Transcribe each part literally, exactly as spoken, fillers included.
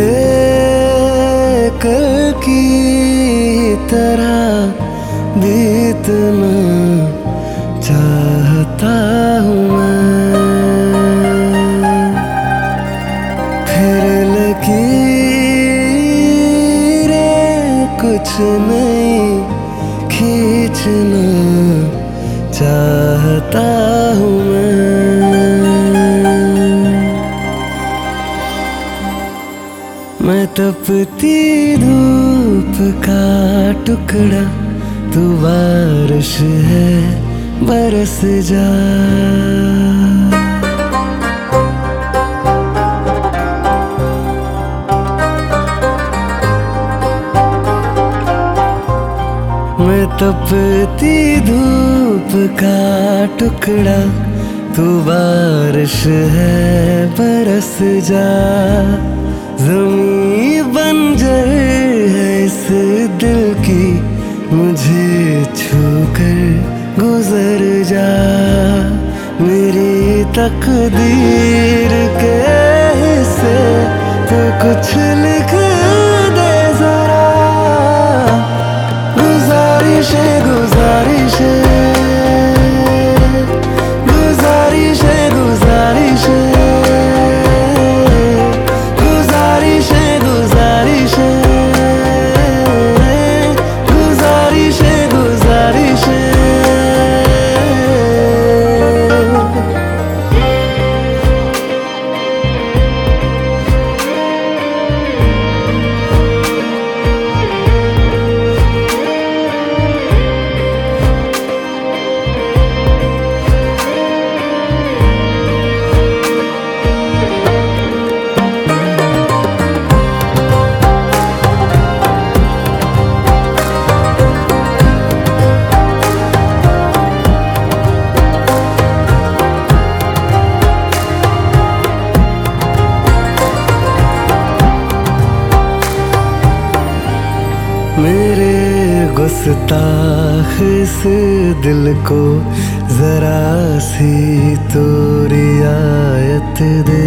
ले कल की तरह बीतना चाहता हूँ मैं, फिर लकीरें कुछ नहीं खींचना चाहता हूँ मैं। मैं तपती धूप का टुकड़ा, तू बारिश है बरस जा। मैं तपती धूप का टुकड़ा, तू बारिश है बरस जा। ज़मीं बंजर है इस दिल की, मुझे छूकर गुजर जा। मेरी तकदीर के हिस्से तो कुछ लिख दे जरा। गुजारिश है गुजारिश है गुजारिश है गुजारिश है गुजारिश है गुजारिश है गुजारिश है गुजारिश है। मेरे गुस्ताख इस दिल को जरा सी तो रियायत दे।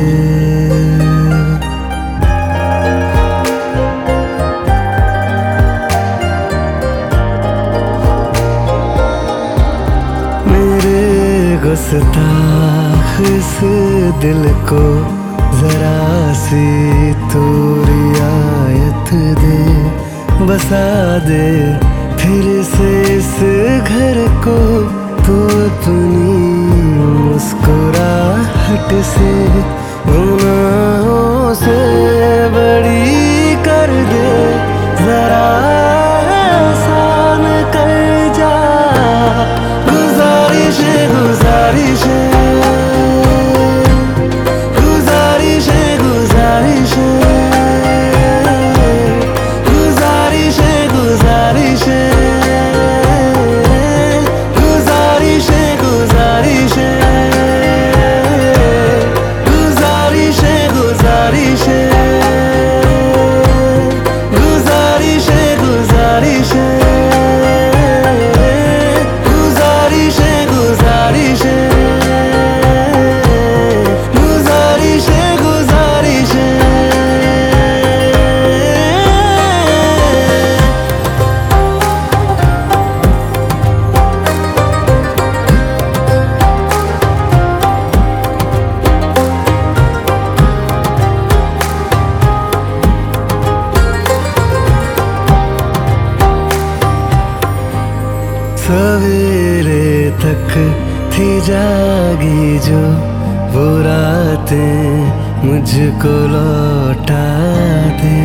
मेरे गुस्ताख इस दिल को जरा सी तो रियायत दे। बसा दे फिर से इस घर को तू अपनी मुस्कुराहट से। गुनाहों से बड़ी कर दे जरा एहसान कर जा। गुजारिश है गुजारिश है गुजारिश है गुजारिश है गुजारिश है गुजारिश है गुजारिश है गुजारिश है गुजारिश है गुजारिश है गुजारिश है गुजारिश है गुजारिश है गुजारिश है गुजारिश है गुजारिश है। सवेरे तक थी जागी जो वो रातें मुझको लौटा दे।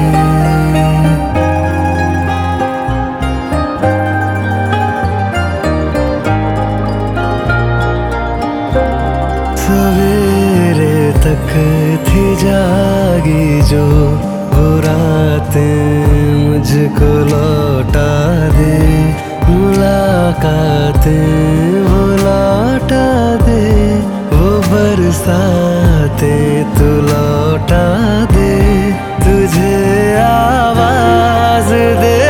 सवेरे तक थी जागी जो वो रातें मुझको लौटा दे। मुलाकातें वो लौटा दे, वो बरसातें तू लौटा दे। तुझे आवाज दे